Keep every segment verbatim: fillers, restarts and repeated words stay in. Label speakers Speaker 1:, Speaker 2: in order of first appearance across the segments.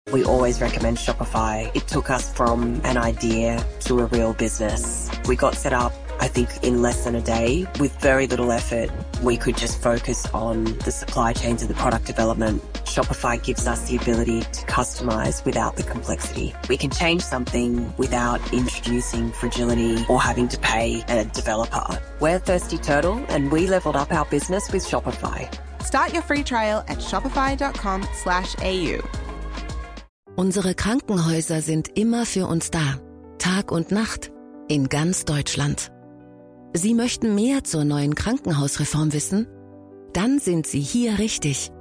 Speaker 1: We always recommend Shopify. It took us from an idea to a real business. We got set up, I think, in less than a day. With very little effort, we could just focus on the supply chains and the product development. Shopify gives us the ability to customize without the complexity. We can change something without introducing fragility or having to pay a developer. We're Thirsty Turtle, and we leveled up our business with Shopify.
Speaker 2: Start your free trial at shopify.com slash AU.
Speaker 3: Unsere Krankenhäuser sind immer für uns da, Tag und Nacht, in ganz Deutschland. Sie möchten mehr zur neuen Krankenhausreform wissen? Dann sind Sie hier richtig.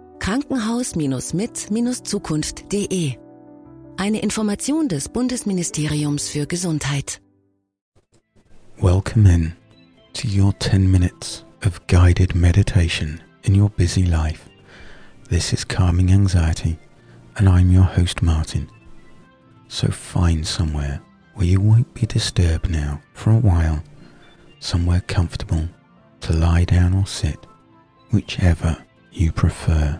Speaker 3: Krankenhaus-mit-zukunft punkt de. Eine Information des Bundesministeriums für Gesundheit.
Speaker 4: Welcome in to your ten minutes of guided meditation in your busy life. This is Calming Anxiety, and I'm your host Martin. So find somewhere where you won't be disturbed now for a while, somewhere comfortable to lie down or sit, whichever you prefer.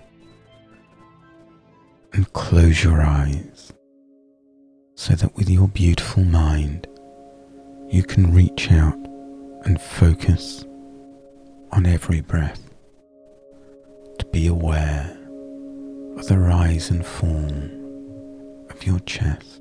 Speaker 4: And close your eyes so that with your beautiful mind you can reach out and focus on every breath, to be aware of the rise and fall of your chest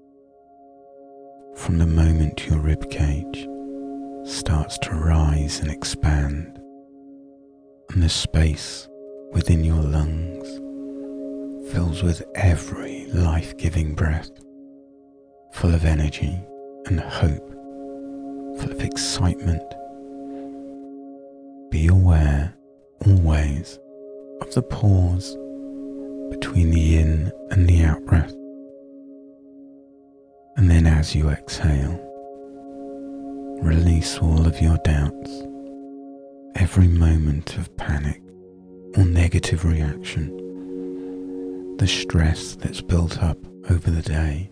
Speaker 4: from the moment your ribcage starts to rise and expand, and the space within your lungs fills with every life-giving breath, full of energy and hope, full of excitement. Be aware always of the pause between the in and the out breath. And then as you exhale, release all of your doubts, every moment of panic or negative reaction, the stress that's built up over the day.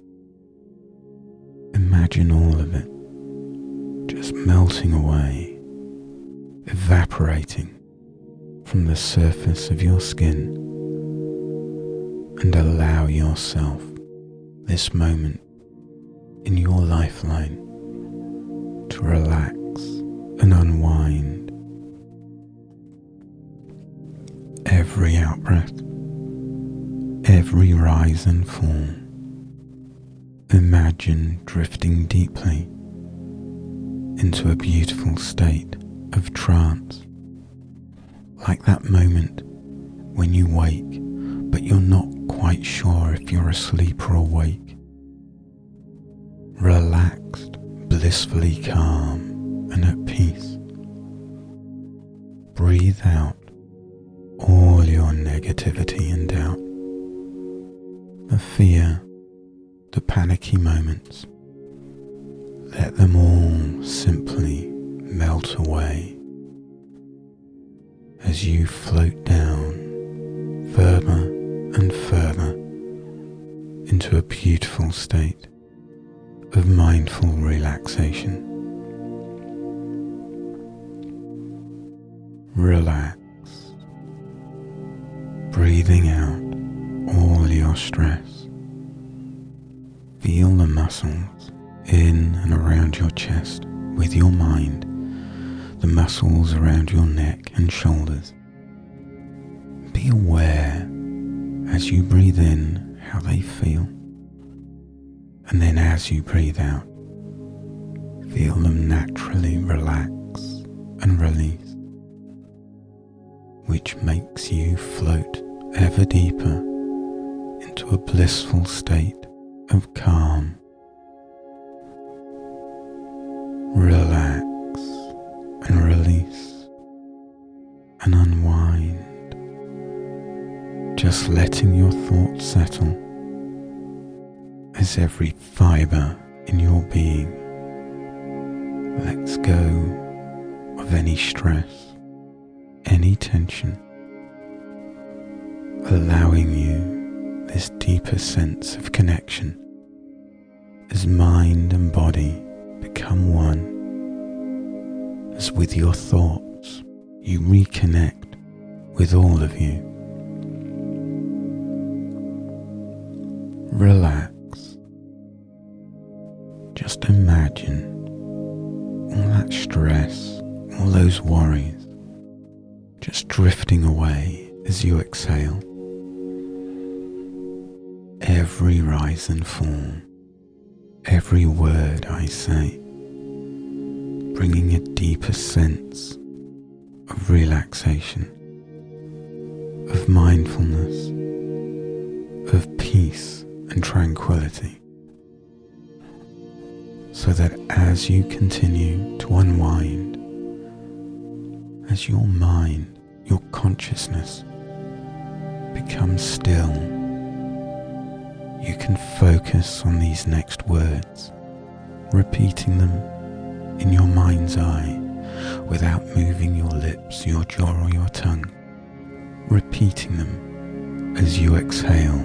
Speaker 4: Imagine all of it just melting away, evaporating from the surface of your skin, and allow yourself this moment in your lifeline to relax and unwind. Every out-breath, every rise and fall, imagine drifting deeply into a beautiful state of trance, like that moment when you wake but you're not quite sure if you're asleep or awake. Relaxed, blissfully calm and at peace. Breathe out all your negativity and doubt, the fear, the panicky moments. Let them all simply melt away as you float down further and further into a beautiful state of mindful relaxation. Relax, breathing out all your stress. Feel the muscles in and around your chest with your mind, the muscles around your neck and shoulders. Be aware as you breathe in how they feel, and then as you breathe out, feel them naturally relax and release, which makes you float ever deeper into a blissful state of calm. Relax and release and unwind, just letting your thoughts settle as every fibre in your being lets go of any stress, any tension, allowing you this deeper sense of connection as mind and body become one, as with your thoughts you reconnect with all of you. relax. Just imagine all that stress, all those worries, just drifting away as you exhale. Every rise and fall, every word I say, bringing a deeper sense of relaxation, of mindfulness, of peace and tranquility, so that as you continue to unwind, as your mind, your consciousness becomes still, you can focus on these next words, repeating them in your mind's eye without moving your lips, your jaw or your tongue, repeating them as you exhale.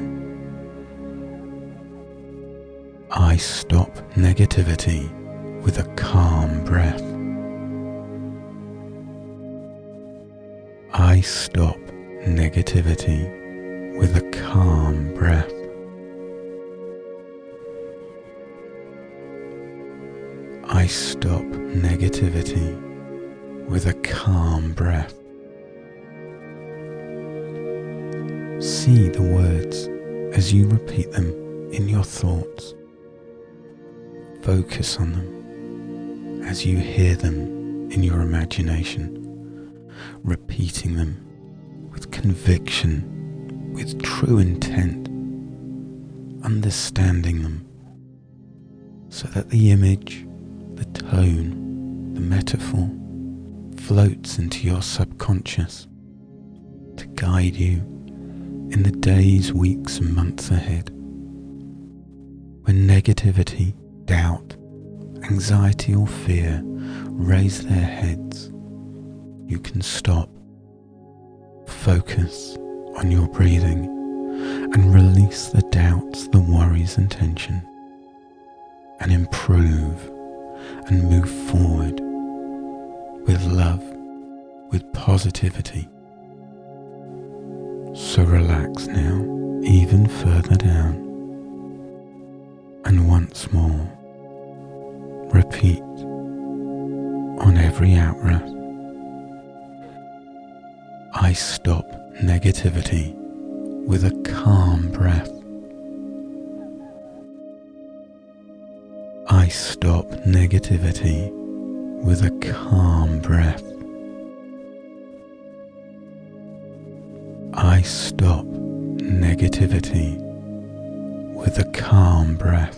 Speaker 4: I stop negativity with a calm breath. I stop negativity with a calm breath. I stop negativity with a calm breath. See the words as you repeat them in your thoughts. Focus on them as you hear them in your imagination, repeating them with conviction, with true intent, understanding them so that the image, the tone, the metaphor floats into your subconscious to guide you in the days, weeks and months ahead. When negativity, doubt, anxiety or fear raise their heads, you can stop, focus on your breathing and release the doubts, the worries and tension, and improve and move forward with love, with positivity. So relax now, even further down, and once more repeat on every out-breath, I stop negativity with a calm breath. I stop negativity with a calm breath. I stop negativity with a calm breath.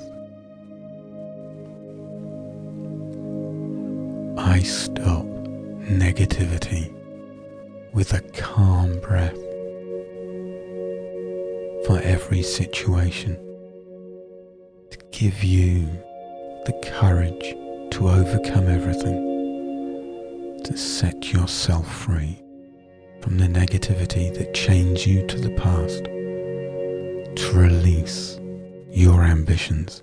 Speaker 4: I stop negativity with a calm breath. For every situation, to give you the courage to overcome everything, to set yourself free from the negativity that chains you to the past, to release your ambitions,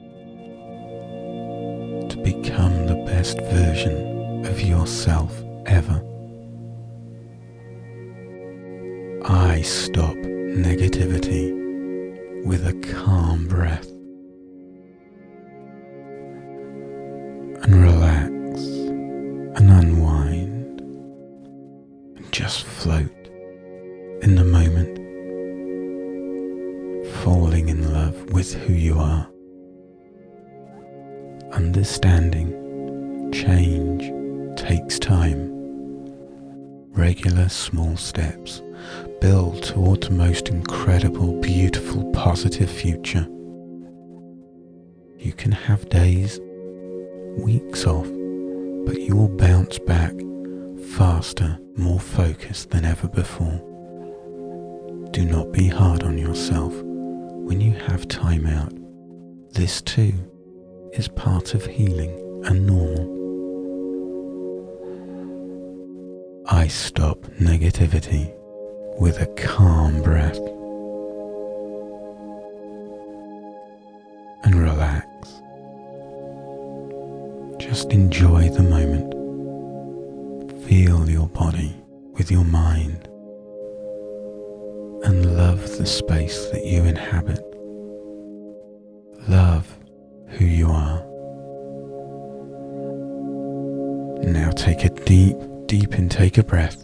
Speaker 4: to become the best version of yourself ever. I stop negativity with a calm breath. And relax and unwind and just float in the moment, falling in love with who you are, understanding change takes time. Regular small steps build towards the most incredible, beautiful, positive future. You can have days, weeks off, but you will bounce back faster, more focused than ever before. Do not be hard on yourself when you have time out. This too is part of healing and normal. I stop negativity with a calm breath and relax. Just enjoy the moment. Feel your body with your mind and love the space that you inhabit take a deep, deep intake of breath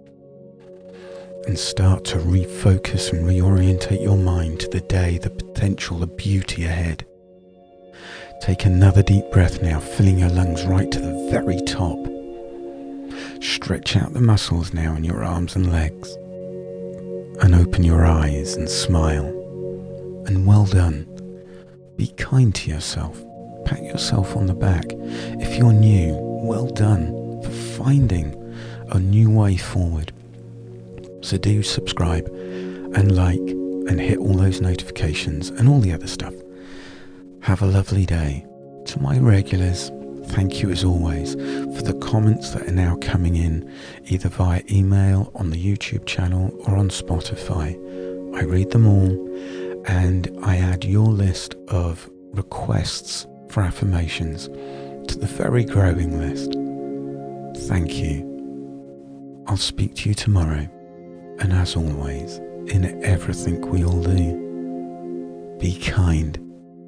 Speaker 4: and start to refocus and reorientate your mind to the day, the potential, the beauty ahead. Take another deep breath now, filling your lungs right to the very top. Stretch out the muscles now in your arms and legs. And open your eyes and smile. And well done. Be kind to yourself. Pat yourself on the back. If you're new, well done for finding a new way forward. So do subscribe and like and hit all those notifications and all the other stuff. Have a lovely day. To my regulars, thank you as always for the comments that are now coming in either via email on the YouTube channel or on Spotify. I read them all and I add your list of requests for affirmations to the very growing list. Thank you. I'll speak to you tomorrow, and as always, in everything we all do, be kind.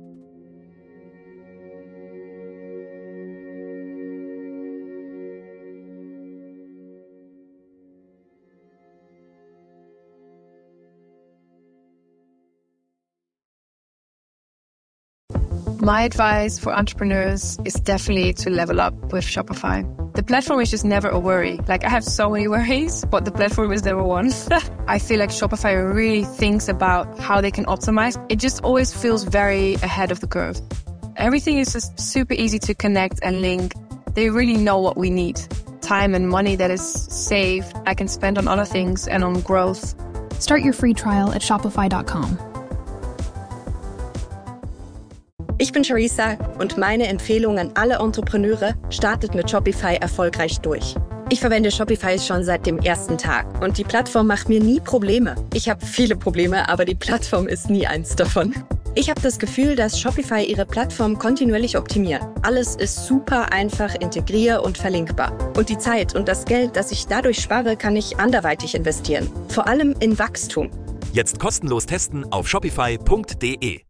Speaker 5: My advice for entrepreneurs is definitely to level up with Shopify. The platform is just never a worry. Like, I have so many worries, but the platform is never one. I feel like Shopify really thinks about how they can optimize. It just always feels very ahead of the curve. Everything is just super easy to connect and link. They really know what we need. Time and money that is saved, I can spend on other things and on growth.
Speaker 6: Start your free trial at shopify dot com.
Speaker 7: Ich bin Theresa und meine Empfehlung an alle Entrepreneure: startet mit Shopify erfolgreich durch. Ich verwende Shopify schon seit dem ersten Tag und die Plattform macht mir nie Probleme. Ich habe viele Probleme, aber die Plattform ist nie eins davon. Ich habe das Gefühl, dass Shopify ihre Plattform kontinuierlich optimiert. Alles ist super einfach integrier- und verlinkbar. Und die Zeit und das Geld, das ich dadurch spare, kann ich anderweitig investieren. Vor allem in Wachstum.
Speaker 8: Jetzt kostenlos testen auf shopify punkt de.